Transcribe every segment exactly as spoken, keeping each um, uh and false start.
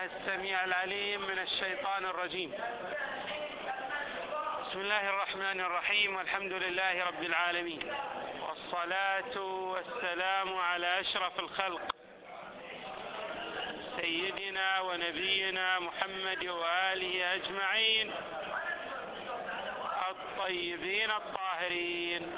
بالله السميع العليم من الشيطان الرجيم. بسم الله الرحمن الرحيم، والحمد لله رب العالمين، والصلاة والسلام على أشرف الخلق سيدنا ونبينا محمد وآله أجمعين الطيبين الطاهرين،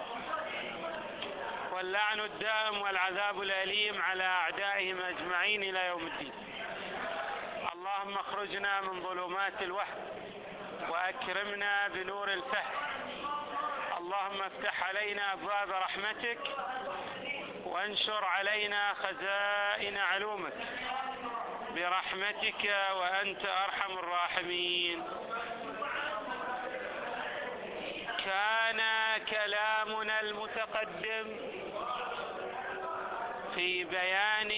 واللعن الدائم والعذاب الأليم على أعدائهم أجمعين إلى يوم الدين. اللهم اخرجنا من ظلمات الوهم وأكرمنا بنور الفهم. اللهم افتح علينا أبواب رحمتك وانشر علينا خزائن علومك برحمتك وأنت أرحم الراحمين. كان كلامنا المتقدم في بيان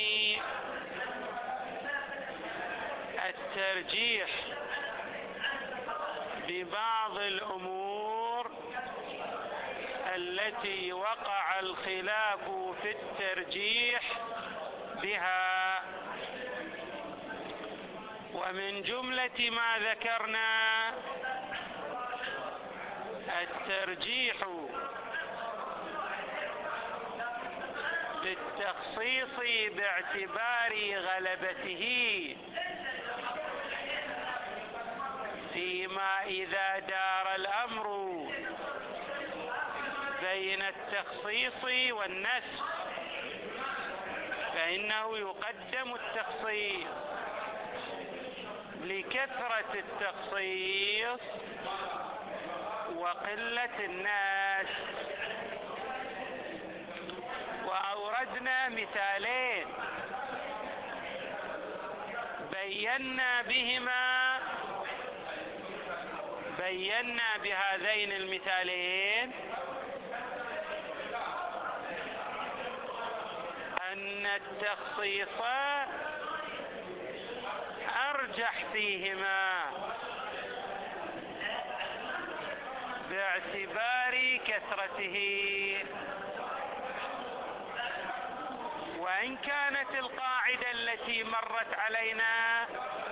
الترجيح ببعض الأمور التي وقع الخلاف في الترجيح بها، ومن جملة ما ذكرنا الترجيح بالتخصيص باعتبار غلبته فيما إذا دار الأمر بين التخصيص والنسخ فإنه يقدم التخصيص لكثرة التخصيص وقلة الناس. وأوردنا مثالين بينا بهما بينا بهذين المثالين أن التخصيص أرجح فيهما باعتبار كثرته، وإن كانت القاعدة التي مرت علينا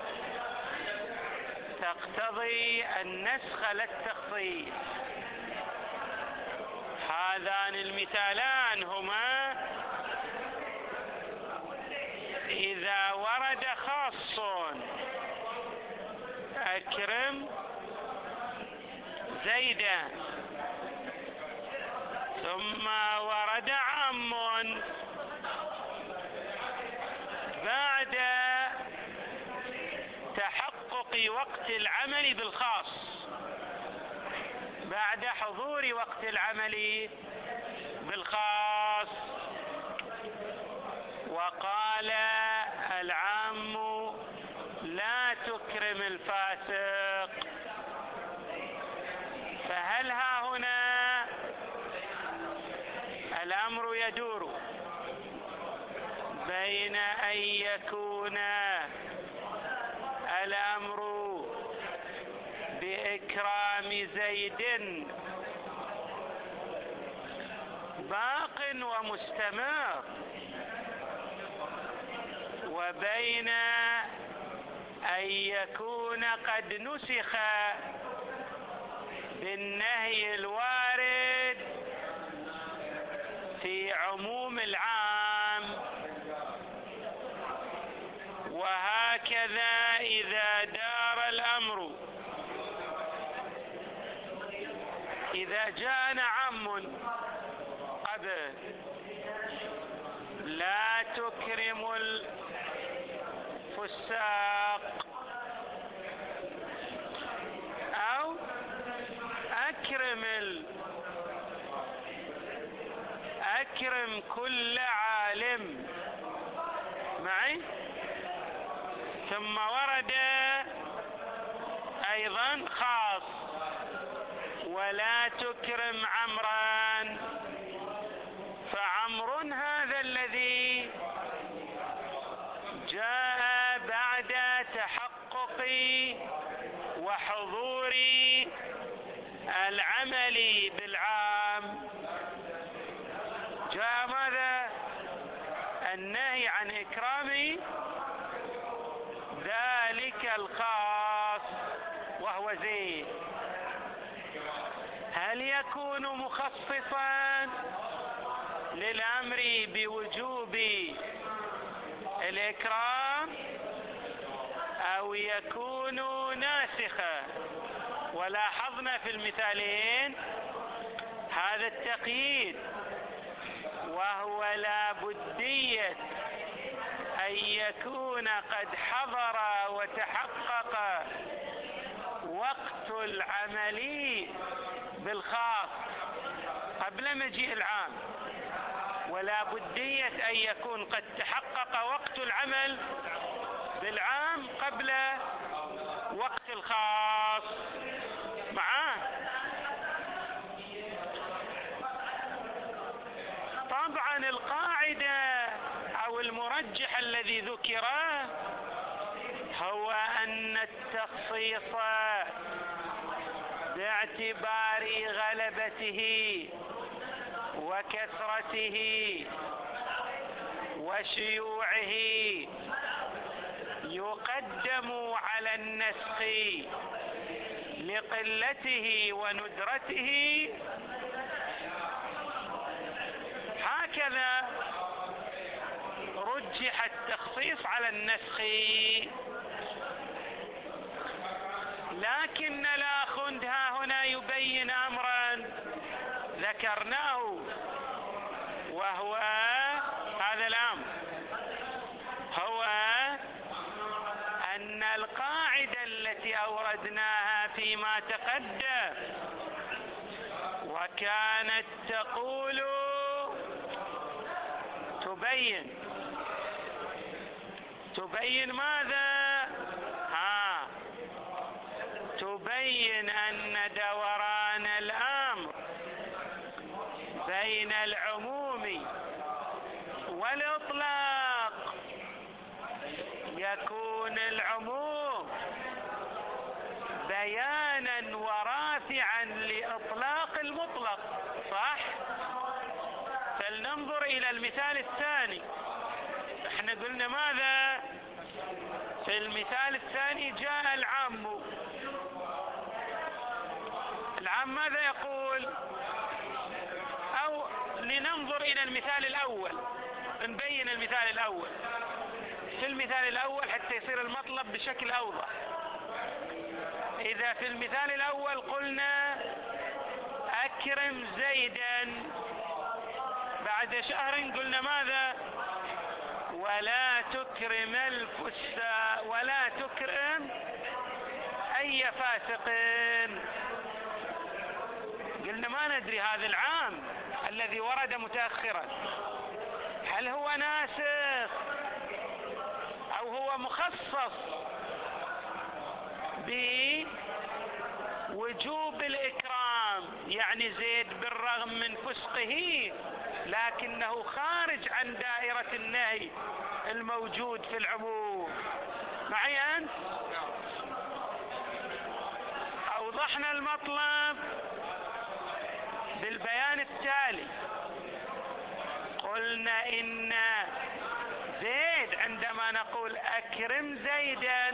تقتضي النسخ لا التخصيص. هذان المثالان هما إذا ورد خاص أكرم زيدا، ثم ورد عام بعد تحقق وقت العمل بالخاص، بعد حضور وقت العمل بالخاص، وقال العام لا تكرم الفاسق. فهل ها هنا الأمر يدور بين أن يكون الأمر بإكرام زيد باق ومستمر، وبين أن يكون قد نسخ بالنهي الوارد في عموم العام. وهكذا إذا دار الأمر، إذا جاءنا عام قبل لا تكرم الفساق أو أكرم ال... أكرم كل عالم معي، ثم ورد أيضا خاص ولا تكرم عمران، فعمر هذا الذي جاء بعد تحقق وحضور العمل بالعام، جاء ماذا؟ النهي عن إكرام الخاص وهو زيد، هل يكون مخصصا للأمر بوجوب الإكرام أو يكون ناسخا؟ ولاحظنا في المثالين هذا التقييد، وهو لا بدية أن يكون قد حضر وتحقق وقت العمل بالخاص قبل مجيء العام، ولا بدية أن يكون قد تحقق وقت العمل بالعام قبل وقت الخاص معاه. طبعا القاعدة أو المرجح الذي ذكر هو أن التخصيص باعتبار غلبته وكثرته وشيوعه يقدم على النسخ لقلته وندرته، هكذا رجح التخصيص على النسخ. لكن الآخوند ها هنا يبين أمرا ذكرناه، وهو هذا الأمر، هو أن القاعدة التي أوردناها فيما تقدم وكانت تقول تبين تبين ماذا؟ ها تبين أن دوران الأمر بين العموم والإطلاق يكون العموم بيانا ورافعا لإطلاق المطلق، صح؟ فلننظر إلى المثال الثاني. احنا قلنا ماذا؟ في المثال الثاني جاء العام، العام ماذا يقول؟ أو لننظر إلى المثال الأول، نبين المثال الأول. في المثال الأول حتى يصير المطلب بشكل أوضح. إذا في المثال الأول قلنا أكرم زيدا، بعد شهر قلنا ماذا؟ ولا تكرم الفساق ولا تكرم أي فاسق. قلنا ما ندري هذا العام الذي ورد متأخرا هل هو ناسخ أو هو مخصص بوجوب الإكرام، يعني زيد بالرغم من فسقه لكنه خارج عن دائرة النهي الموجود في العموم. معي أنت؟ أوضحنا المطلب بالبيان التالي. قلنا إن زيد عندما نقول أكرم زيدا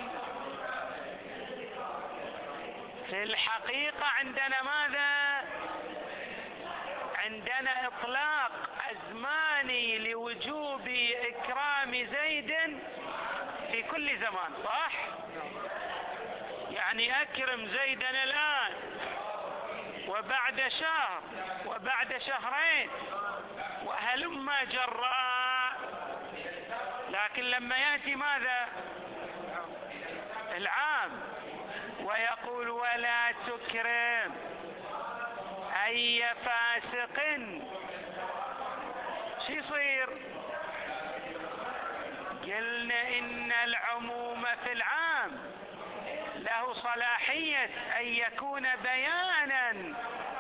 في الحقيقة عندنا ماذا؟ عندنا إطلاق أزماني لوجوب إكرام زيد في كل زمان، صح؟ يعني أكرم زيدا الآن وبعد شهر وبعد شهرين وهلما جراء. لكن لما يأتي ماذا؟ العام ويقول ولا تكرم أي فاسق، شو يصير؟ قلنا إن العموم في العام له صلاحية أن يكون بيانا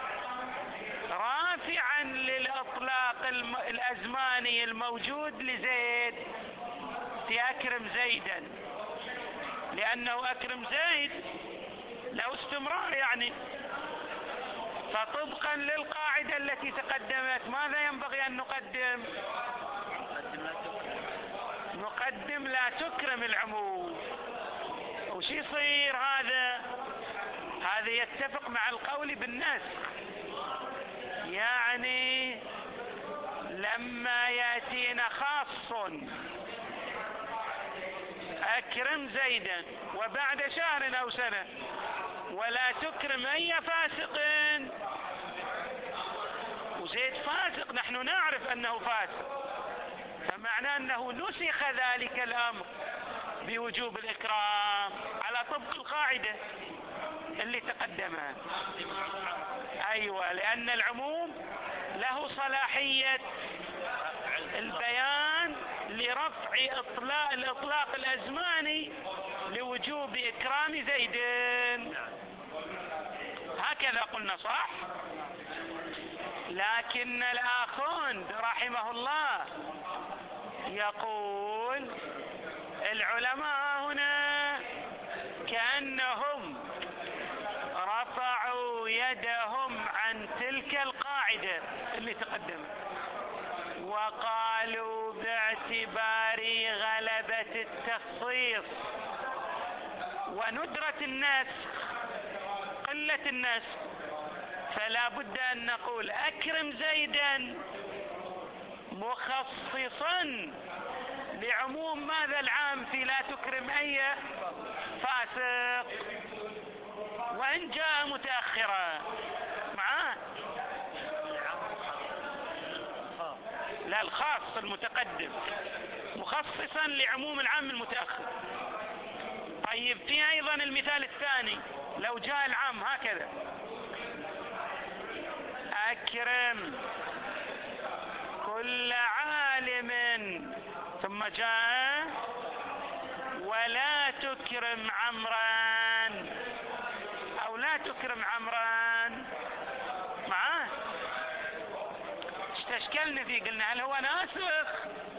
رافعا للإطلاق الأزماني الموجود لزيد في أكرم زيدا، لأنه أكرم زيد له استمرار يعني. فطبقا للقاعدة التي تقدمت ماذا ينبغي أن نقدم؟ نقدم لا تكرم العموم. وش يصير هذا؟ هذا يتفق مع القول بالنسخ. يعني لما يأتينا خاص أكرم زيدا وبعد شهر أو سنة ولا تكرم أي فاسق، وزيد فاسق نحن نعرف أنه فاسق، فمعناه أنه نسخ ذلك الأمر بوجوب الإكرام على طبق القاعدة اللي تقدمها. أيوة، لأن العموم له صلاحية البيان لرفع إطلاق الإطلاق الأزماني لوجوب إكرام زيد. هكذا قلنا صح؟ لكن الآخوند رحمه الله يقول العلماء هنا كأنهم رفعوا يدهم عن تلك القاعدة اللي تقدمت وقالوا باعتبار غلبة التخصيص وندرة النسخ قلة النسخ فلا بد أن نقول أكرم زيدا مخصصا لعموم ماذا العام في لا تكرم أي فاسق، وإن جاء متأخرا معاه لا الخاص المتقدم مخصصا لعموم العام المتأخر. طيب في أيضا المثال الثاني لو جاء العام هكذا أكرم كل عالم ثم جاء ولا تكرم عمران أو لا تكرم عمران معاه، استشكلنا فيه قلنا هل هو ناسخ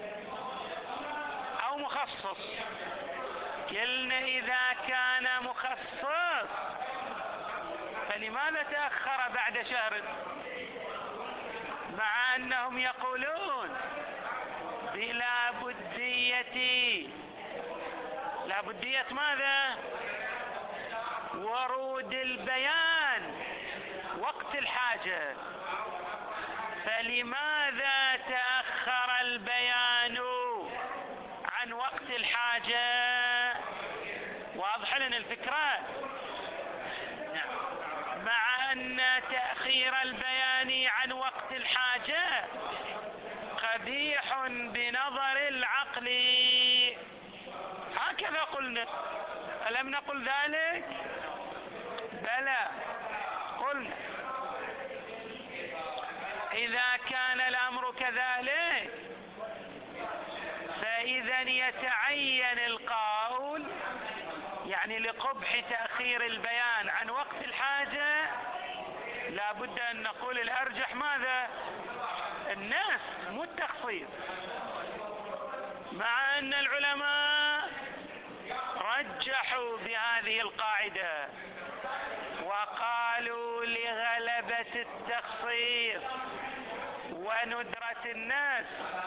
أو مخصص؟ قلنا إذا كان مخصص فلماذا تأخر بعد شهر مع أنهم يقولون بلا بدية لا بدية ماذا؟ ورود البيان وقت الحاجة، فلماذا تأخر البيان عن وقت الحاجة؟ واضح لنا الفكرة؟ مع أن تأخير البيان عن وقت الحاجة قبيح بنظر العقل. هكذا قلنا، ألم نقل ذلك؟ بلى قلنا إذا كان الأمر كذلك فإذا يتعين القول يعني لقبح تأخير البيان عن وقت الحاجة لا بد أن نقول الأرجح ماذا؟ الناس مو التخصيص، مع أن العلماء رجحوا بهذه القاعدة وقالوا لغلبة التخصيص وندرة الناس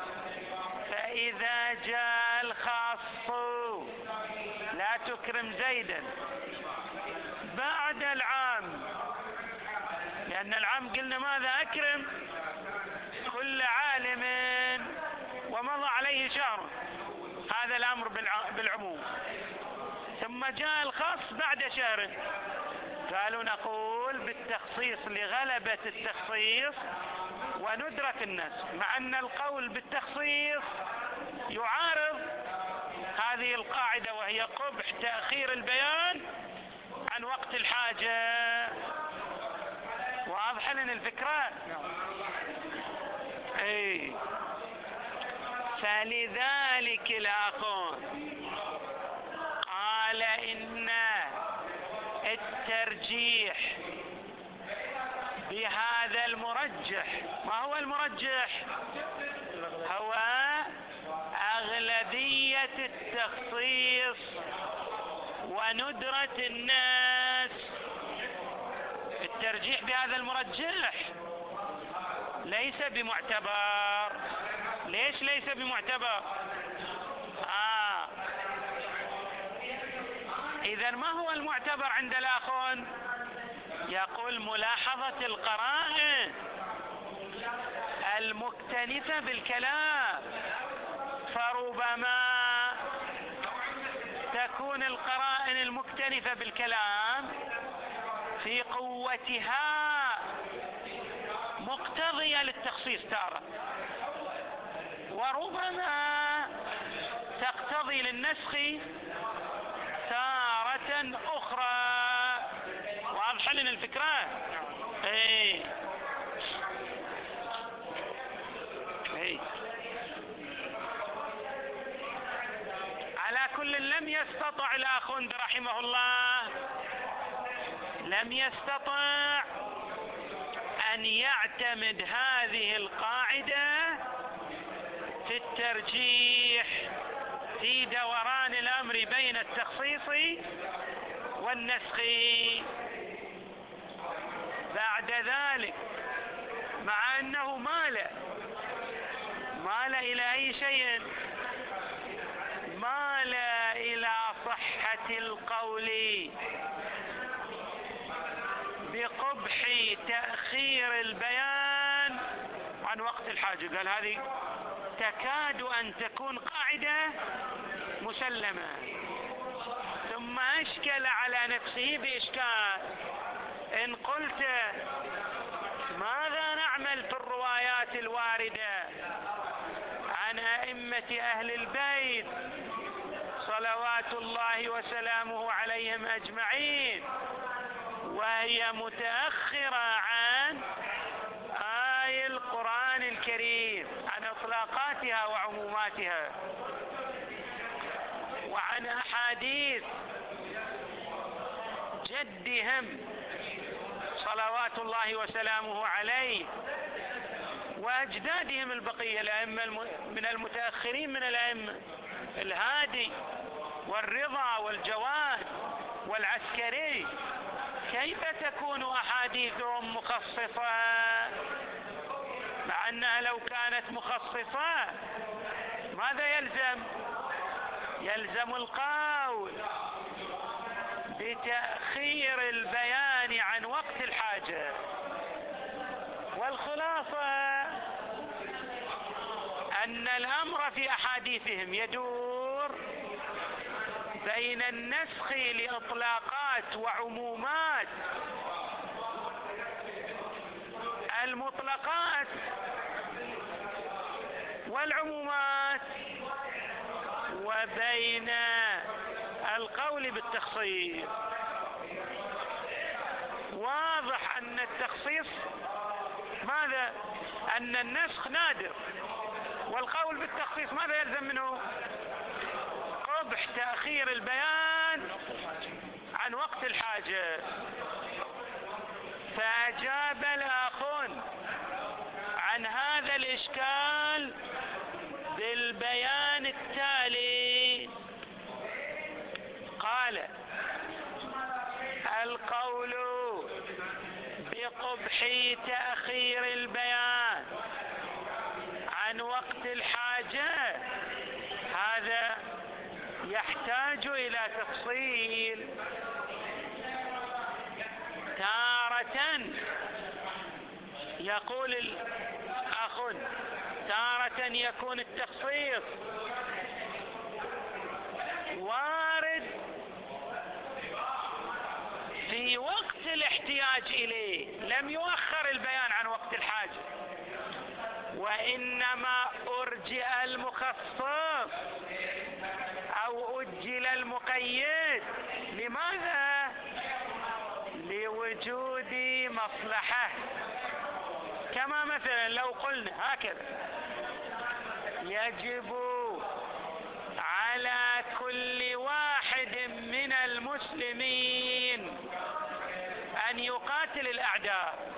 فإذا جاء الخاص لا تكرم زيدا بعد العام، لأن العام قلنا ماذا؟ أكرم كل عالم ومضى عليه شهر، هذا الأمر بالعموم، ثم جاء الخاص بعد شهر قالوا نقول بالتخصيص لغلبة التخصيص وندرة الناس، مع أن القول بالتخصيص يعارض هذه القاعدة وهي قبح تأخير البيان عن وقت الحاجة. واضح لنا الفكرة؟ اي فلذلك الآخون قال إن الترجيح بهذا المرجح، ما هو المرجح؟ هو أغلبية التخصيص وندرة الناس. الترجيح بهذا المرجح ليس بمعتبر. ليش ليس بمعتبر؟ آه إذن ما هو المعتبر عند الآخون؟ يقول ملاحظة القرائن المكتنفة بالكلام، فربما تكون القرائن المكتنفة بالكلام في قوتها مقتضية للتخصيص تارة، وربما تقتضي للنسخ تارة أخرى. واضح لنا الفكرة؟ ايه ايه على كل لم يستطع الآخوند رحمه الله، لم يستطع أن يعتمد هذه القاعدة في الترجيح في دوران الأمر بين التخصيص والنسخ. بعد ذلك مع أنه مال مال إلى أي شيء؟ مال إلى صحة القول بقبح تأخير البيان عن وقت الحاجة. قال هذه تكاد أن تكون قاعدة مسلمة، ثم أشكل على نفسه بإشكال. إن قلت ماذا نعمل في الروايات الواردة عن أئمة أهل البيت صلوات الله وسلامه عليهم أجمعين وهي متأخرة عن آي القرآن الكريم، عن إطلاقاتها وعموماتها، وعن أحاديث جدهم صلوات الله وسلامه عليه وأجدادهم البقية الأئمة من المتأخرين من الأئمة، الهادي والرضا والجواد والعسكري، كيف تكون أحاديثهم مخصصة؟ مع أنها لو كانت مخصصة ماذا يلزم؟ يلزم القول بتأخير البيان عن وقت الحاجة. والخلاصة أن الأمر في أحاديثهم يدور بين النسخ لإطلاقات وعمومات المطلقات والعمومات، وبين القول بالتخصيص. واضح أن التخصيص ماذا؟ أن النسخ نادر، والقول بالتخصيص ماذا يلزم منه؟ قبح تأخير البيان عن وقت الحاجة. فأجاب الآخون عن هذا الإشكال بالبيان التالي. قال: القول بقبح تأخير البيان عن وقت الحاجة هذا يحتاج إلى تفصيل. تارة يقول الأخ تارة يكون التخصيص وارد في وقت الاحتياج إليه، لم يؤخر البيان عن وقت الحاجة، وإنما أرجئ المخصص أو أجل المقيد. لماذا؟ لوجود مصلحة. كما مثلا لو قلنا هكذا: يجب على كل واحد من المسلمين أن يقاتل الأعداء،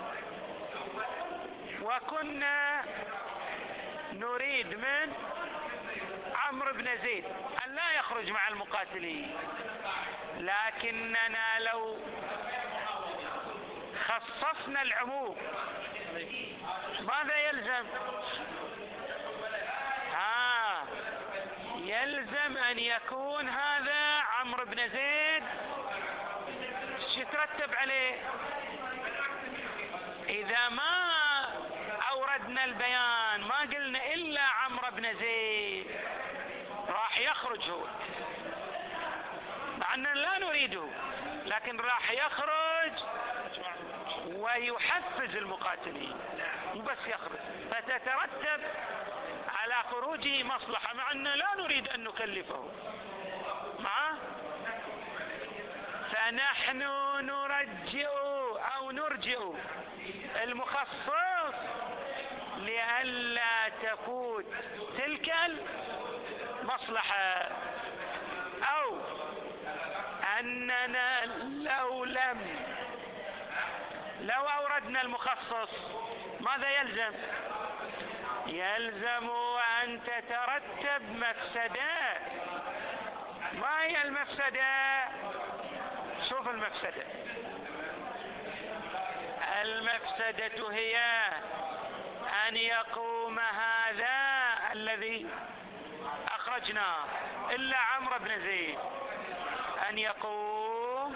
وكنا نريد من عمرو بن زيد أن لا يخرج مع المقاتلين، لكننا لو خصصنا العموم ماذا يلزم؟ ها يلزم أن يكون هذا عمرو بن زيد شو يترتب عليه؟ إذا ما أوردنا البيان ما قلنا إلا عمرو بن زيد راح يخرج هو، مع أننا لا نريده، لكن راح يخرج ويحفز المقاتلين، مو بس يخرج، فتترتب على خروجه مصلحة، مع أننا لا نريد أن نكلفه معه. فنحن نرجئ أو نرجئ المخصص لئلا تفوت تلك المصلحة، أو أننا لو لم لو أوردنا المخصص ماذا يلزم؟ يلزم أن تترتب مفسدة. ما هي المفسدة؟ شوف المفسدة. المفسدة هي أن يقوم هذا الذي أخرجناه إلا عمرو بن زيد، أن يقوم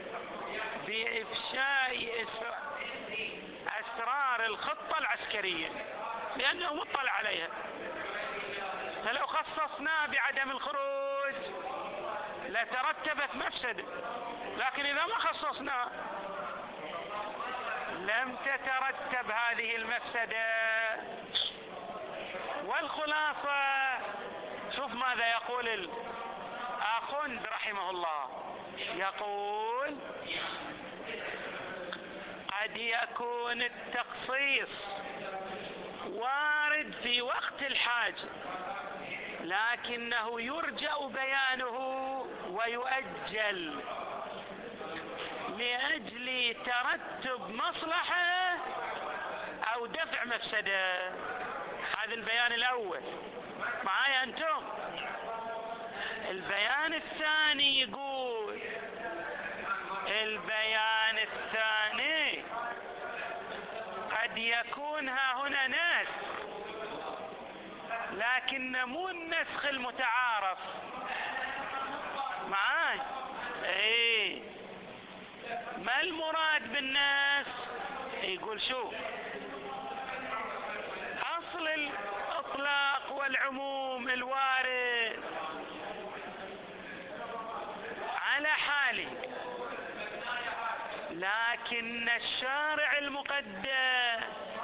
بإفشاء أسرار الخطة العسكرية لأنه مطلع عليها. فلو خصصناه بعدم الخروج لترتبت مفسدة، لكن إذا ما خصصناه لم تترتب هذه المفسدة. والخلاصة شوف ماذا يقول الآخوند رحمه الله، يقول قد يكون التخصيص وارد في وقت الحاجة، لكنه يرجأ بيانه ويؤجل لأجل ترتب مصلحة أو دفع مفسدة. هذا البيان الأول، معايا أنتم؟ البيان الثاني يقول، البيان الثاني قد يكون ها هنا نسخ، لكن مو النسخ المتعارف. معاي؟ ايه، ما المراد بالنسخ؟ يقول شو اصل الاطلاق والعموم الوارد على حاله، لكن الشارع المقدس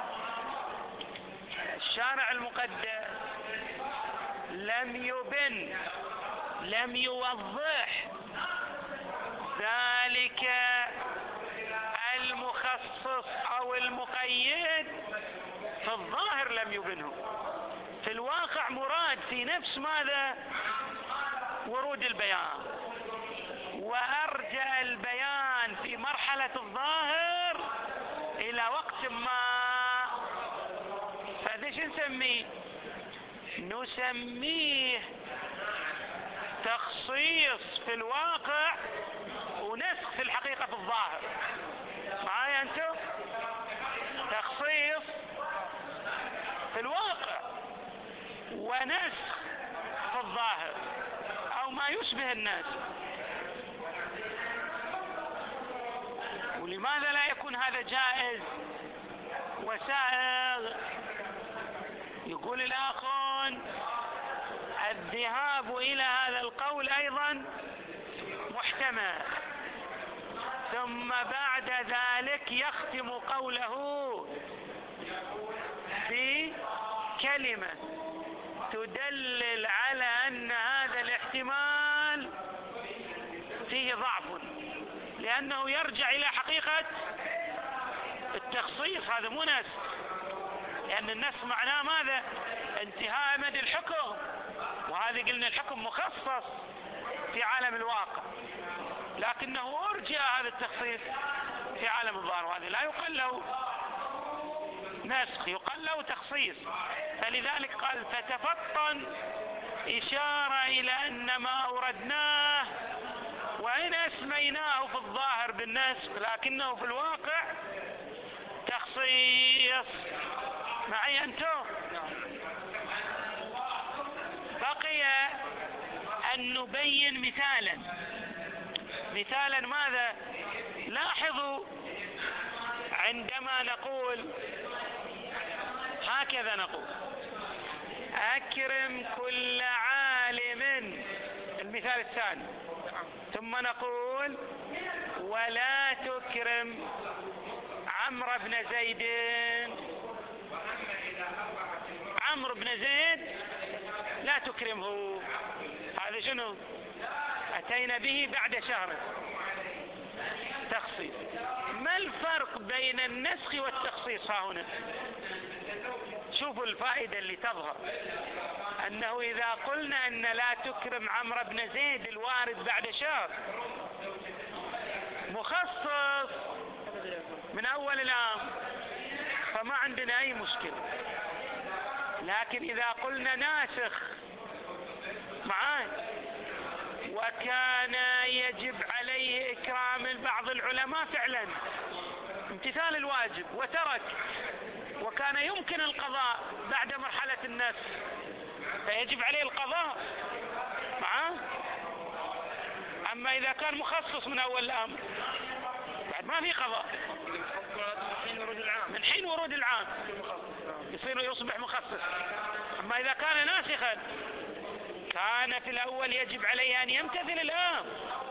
الشارع المقدس لم يبن لم يوضح ذلك المخصص أو المقيد، في الظاهر لم يبنه، في الواقع مراد في نفس ماذا؟ ورود البيان، وأرجع البيان في مرحلة الظاهر إلى وقت ما. فهذا شو نسميه؟ نسميه تخصيص في الواقع ونسخ في الحقيقة في الظاهر. معايا أنتم؟ تخصيص في الواقع ونسخ في الظاهر أو ما يشبه الناس. ولماذا لا يكون هذا جائز وسائغ؟ يقول الآخرون الذهاب إلى هذا القول أيضا محتمل، ثم بعد ذلك يختم قوله في كلمة تدلل على أن هذا الاحتمال فيه ضعف، لأنه يرجع إلى حقيقة التخصيص. هذا مو نسخ، لأن النسخ معناه ماذا؟ انتهاء مدى الحكم، وهذا قلنا الحكم مخصص في عالم الواقع، لكنه أرجع هذا التخصيص في عالم الظاهر، وهذا لا يقال له نسخ، يقال له تخصيص. فلذلك قال فتفطن، إشارة إلى أن ما أوردناه وإن أسميناه في الظاهر بالنسخ لكنه في الواقع تخصيص. معي أنتم؟ بقي أن نبين مثالا. مثالا ماذا؟ لاحظوا عندما نقول هكذا، نقول أكرم كل عالم، المثال الثاني، ثم نقول ولا تكرم عمرو بن زيد. عمرو بن زيد لا تكرمه، هذا شنو؟ أتينا به بعد شهر تخصيص. ما الفرق بين النسخ والتخصيص ها هنا؟ شوفوا الفائدة اللي تظهر، أنه إذا قلنا أن لا تكرم عمرو بن زيد الوارد بعد شهر مخصص من أول الأمر فما عندنا أي مشكلة، لكن إذا قلنا ناسخ معاه وكان يجب عليه إكرام بعض العلماء فعلا امتثال الواجب وترك، وكان يمكن القضاء بعد مرحلة النسخ فيجب عليه القضاء معاه. أما إذا كان مخصص من أول الأمر بعد ما في قضاء، من حين ورود العام يصير يصبح مخصص. أما إذا كان ناسخا كان في الأول يجب عليه أن يمتثل الآن،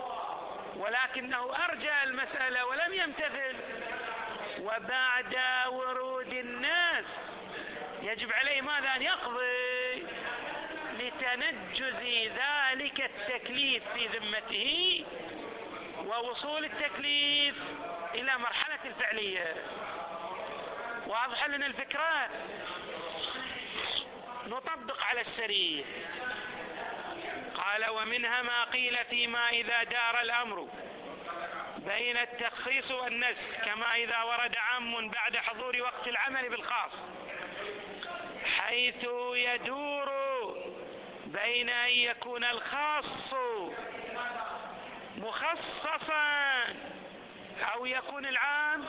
ولكنه أرجع المسألة ولم يمتثل، وبعد ورود الناس يجب عليه ماذا؟ أن يقضي لتنجز ذلك التكليف في ذمته ووصول التكليف إلى مرحلة الفعلية. واضح لنا الفكرة؟ نطبق على السريع. قال ومنها ما قيل فيما إذا دار الأمر بين التخصيص والنسخ، كما إذا ورد عام بعد حضور وقت العمل بالخاص، حيث يدور بين أن يكون الخاص مخصصا أو يكون العام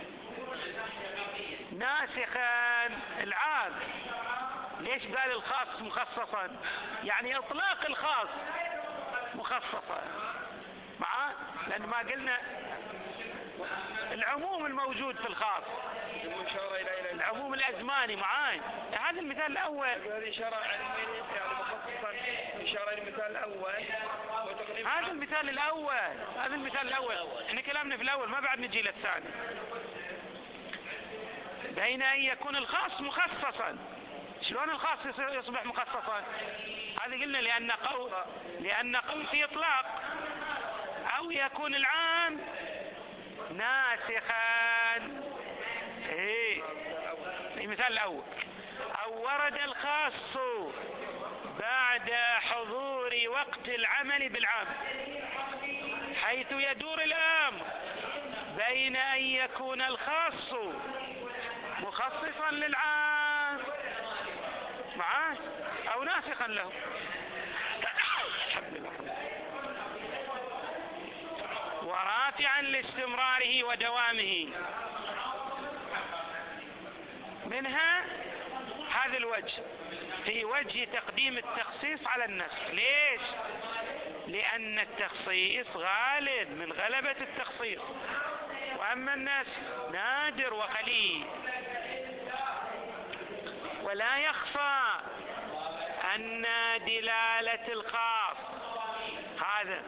ناسخا. العام ليش قال الخاص مخصصا؟ يعني إطلاق الخاص مخصصا معاه، لأن ما قلنا العموم الموجود في الخاص، العموم الأزماني معاه. هذا المثال الأول، هذه إشارة يعني مخصصا، إشارة للمثال الأول. هذا المثال الأول، هذا المثال الأول. احنا كلامنا في الأول، ما بعد نجي للثاني. بين أن يكون الخاص مخصصا، شلون الخاص يصبح مخصصا؟ هذا قلنا لأن قول لأن قول في إطلاق، أو يكون العام ناسخا. ايه المثال الأول. أو ورد الخاص بعد حضور وقت العمل بالعام، حيث يدور الأمر بين أن يكون الخاص مخصصا للعام معاه أو ناسخا له. ورافعا لاستمراره ودوامه. منها هذا الوجه، في وجه تقديم التخصيص على النسخ. ليش؟ لأن التخصيص غالب من غلبة التخصيص، وأما النسخ نادر وقليل. ولا يخفى أن دلالة الخاص هذا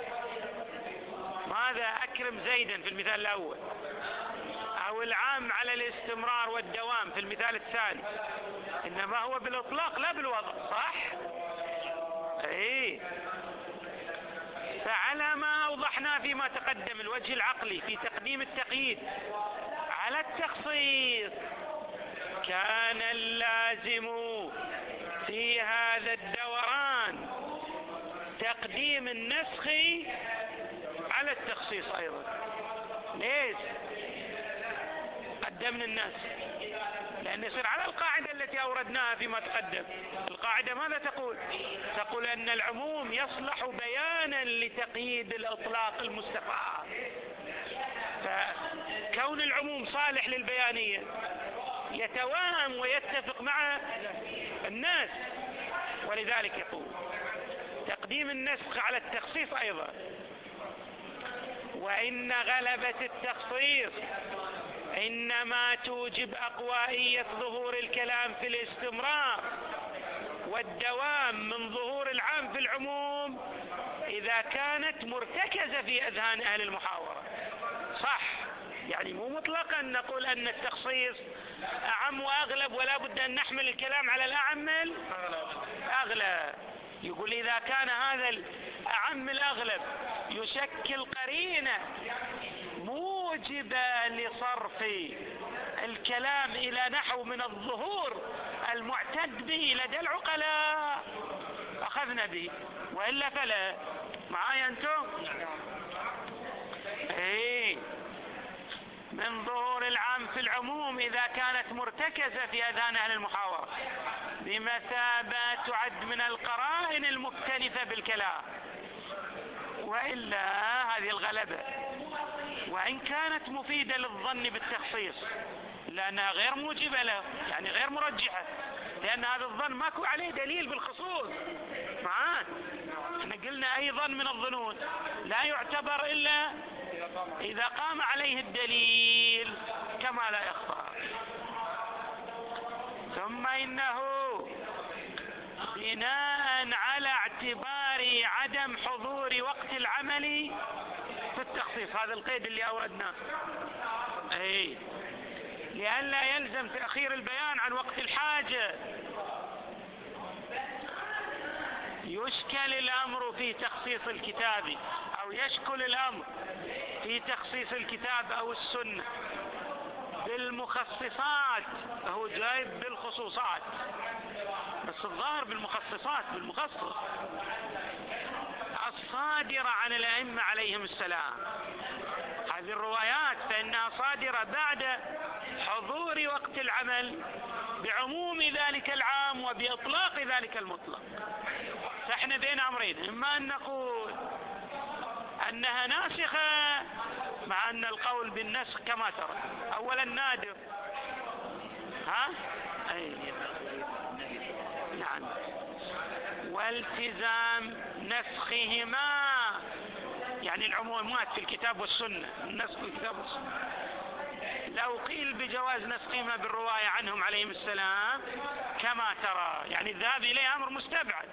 ماذا؟ أكرم زيدا في المثال الأول، أو العام على الاستمرار والدوام في المثال الثاني، إنما هو بالإطلاق لا بالوضع، صح؟ إيه. فعلى ما أوضحنا فيما تقدم الوجه العقلي في تقديم التقييد على التخصيص، كان اللازم في هذا الدوران تقديم النسخ على التخصيص أيضا. ليش قدمنا النسخ؟ لأن يصير على القاعدة التي أوردناها فيما تقدم. القاعدة ماذا تقول؟ تقول أن العموم يصلح بيانا لتقييد الإطلاق المستفاد، فكون العموم صالح للبيانية يتوائم ويتفق مع الناس، ولذلك يقول تقديم النسخ على التخصيص أيضا. وإن غلبة التخصيص إنما توجب أقوائية ظهور الكلام في الاستمرار والدوام من ظهور العام في العموم إذا كانت مرتكزة في أذهان أهل المحاورة. صح، يعني مو مطلقا نقول أن التخصيص أعم وأغلب ولا بد أن نحمل الكلام على الأعم الأغلب. يقول إذا كان هذا الأعم الأغلب يشكل قرينة موجبة لصرف الكلام إلى نحو من الظهور المعتد به لدى العقلاء أخذنا به، وإلا فلا. معايا أنتم؟ إيه، من ظهور العام في العموم إذا كانت مرتكزة في أذهان أهل المحاورة بمثابة تعد من القرائن المكتنفة بالكلام، وإلا هذه الغلبة وإن كانت مفيدة للظن بالتخصيص لأنها غير موجبة له، يعني غير مرجحة، لأن هذا الظن ماكو عليه دليل بالخصوص. معاه احنا قلنا أي ظن من الظنون لا يعتبر إلا إذا قام عليه الدليل كما لا يخفى. ثم إنه بناء على اعتبار عدم حضور وقت العمل في التخصيص، هذا القيد اللي أوردناه، أي لئلا يلزم تأخير البيان عن وقت الحاجة، يشكل الأمر في تخصيص الكتاب أو يشكل الأمر في تخصيص الكتاب أو السنة بالمخصصات، هو جايب بالخصوصات بس الظاهر بالمخصصات بالمخصص الصادرة عن الأئمة عليهم السلام. هذه الروايات فإنها صادرة بعد حضور وقت العمل بعموم ذلك العام وبإطلاق ذلك المطلق. فإحنا بين أمرين، إما أن نقول أنها ناسخة مع أن القول بالنسخ كما ترى أولا نادر، ها أي نعم، والتزام نسخهما يعني العمومات في الكتاب والسنة، النسخ في الكتاب والسنة. لو قيل بجواز نسخهما بالرواية عنهم عليهم السلام كما ترى، يعني الذهاب إليه أمر مستبعد،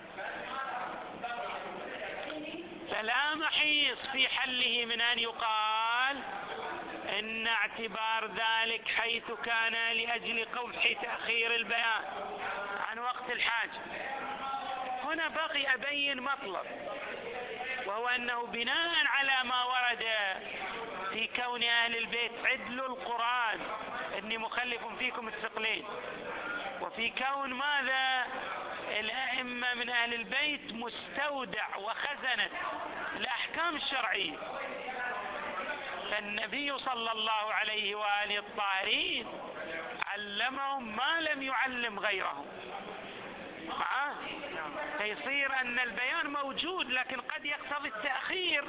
فلا محيص في حله من أن يقال إن اعتبار ذلك حيث كان لأجل قبح تأخير البيان عن وقت الحاجة. هنا بقي أبين مطلب، وهو أنه بناء على ما ورد في كون أهل البيت عدل القرآن إني مخلف فيكم الثقلين، وفي كون ماذا الأئمة من أهل البيت مستودع وخزنة الأحكام الشرعية، فالنبي صلى الله عليه وآله الطاهرين علمهم ما لم يعلم غيرهم. معاه فيصير أن البيان موجود لكن قد يقتضي التأخير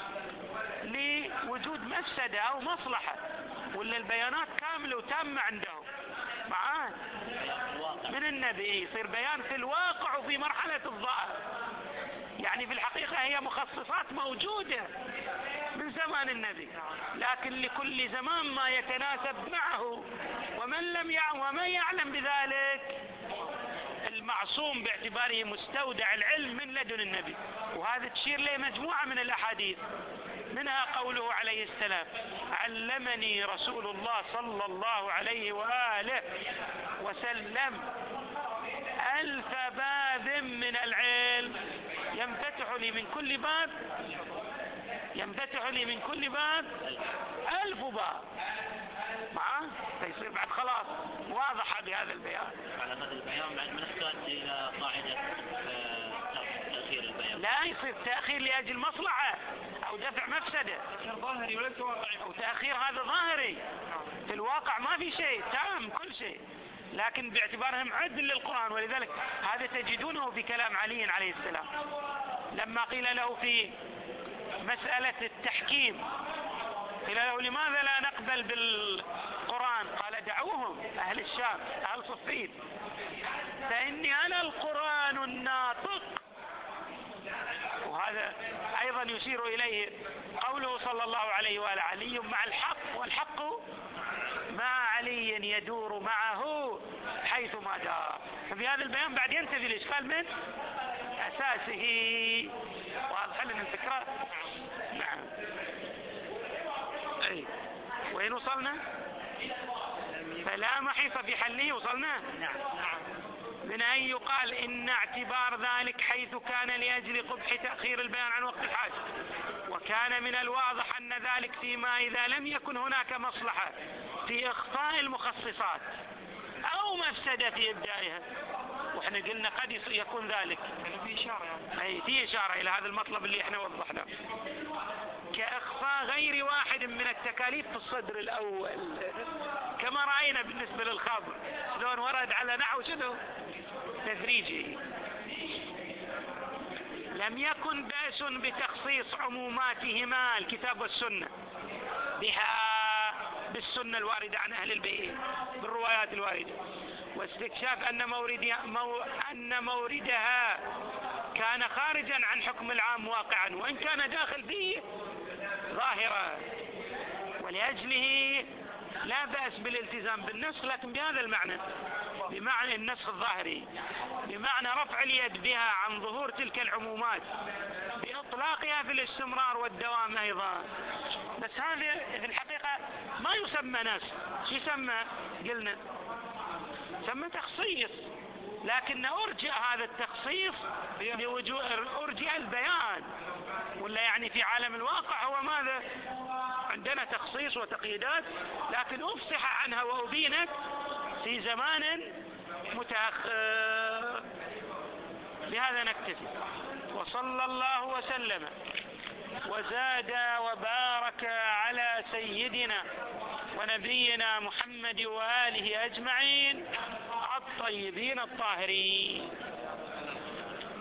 لوجود مفسدة أو مصلحة، ولا البيانات كاملة وتامة عندهم معاه من النبي، يصير بيان في الواقع وفي مرحلة الظاهر، يعني في الحقيقة هي مخصصات موجودة من زمان النبي، لكن لكل زمان ما يتناسب معه، ومن لم يعلم ومن يعلم بذلك المعصوم باعتباره مستودع العلم من لدن النبي. وهذا تشير له مجموعة من الأحاديث، منها قوله عليه السلام علمني رسول الله صلى الله عليه وآله وسلم ألف باب من العلم ينفتح لي من كل باب ينفتح لي من كل باب ألف باب. معاه فيصير بعد خلاص واضحة بهذا البيان. على هذا البيان بعد ما نحتاج إلى قاعدة تأخير البيان، لا يصير تأخير لأجل مصلحة أو دفع مفسدة ظاهري وليس واقعي، أو تأخير هذا ظاهري، في الواقع ما في شيء تام كل شيء، لكن باعتبارهم عدل للقرآن. ولذلك هذا تجدونه في كلام علي عليه السلام لما قيل له في مسألة التحكيم، قيل له لماذا لا نقبل بالقرآن؟ قال دعوهم أهل الشام أهل صفين، فإني أنا القرآن الناطق وهذا أيضا يشير إليه قوله صلى الله عليه وآله: علي مع الحق والحق مع علي يدور معه حيث ما دار. ففي هذا البيان بعد ينتفي الإشكال من أساسه. واضح لنا الفكرة؟ نعم. أي وين وصلنا؟ فلا محيص في حله. وصلنا؟ نعم نعم. من أن يقال إن اعتبار ذلك حيث كان لأجل قبح تأخير البيان عن وقت الحاجة، وكان من الواضح أن ذلك فيما إذا لم يكن هناك مصلحة في إخفاء المخصصات أو مفسدة في إبدائها. وإحنا قلنا قد يكون ذلك في إشارة يعني. أي في إشارة إلى هذا المطلب اللي إحنا وضحناه، كإخفاء غير واحد من التكاليف في الصدر الأول، كما رأينا بالنسبة للخبر شلون ورد على نحو شنو تدريجي. لم يكن بأس بتخصيص عموماتهما الكتاب والسنة بها بالسنة الواردة عن أهل البيت بالروايات الواردة، واستكشاف أن موردها, مو أن موردها كان خارجا عن حكم العام واقعا وإن كان داخل فيه ظاهرا، ولأجله لا بأس بالالتزام بالنسخ، لكن بهذا المعنى، بمعنى النسخ الظاهري، بمعنى رفع اليد بها عن ظهور تلك العمومات بإطلاقها في الاستمرار والدوام أيضا. بس هذا في الحقيقة ما يسمى نسخ، شو يسمى؟ قلنا يسمى تخصيص، لكن أرجع هذا التخصيص بوجوه أرجع البيان، ولا يعني في عالم الواقع هو ماذا؟ عندنا تخصيص وتقييدات، لكن أفصح عنها وأبينت في زمان متأخر. بهذا نكتفي، وصلى الله وسلم وزاد وبارك على سيدنا ونبينا محمد وآله أجمعين الطيبين الطاهرين.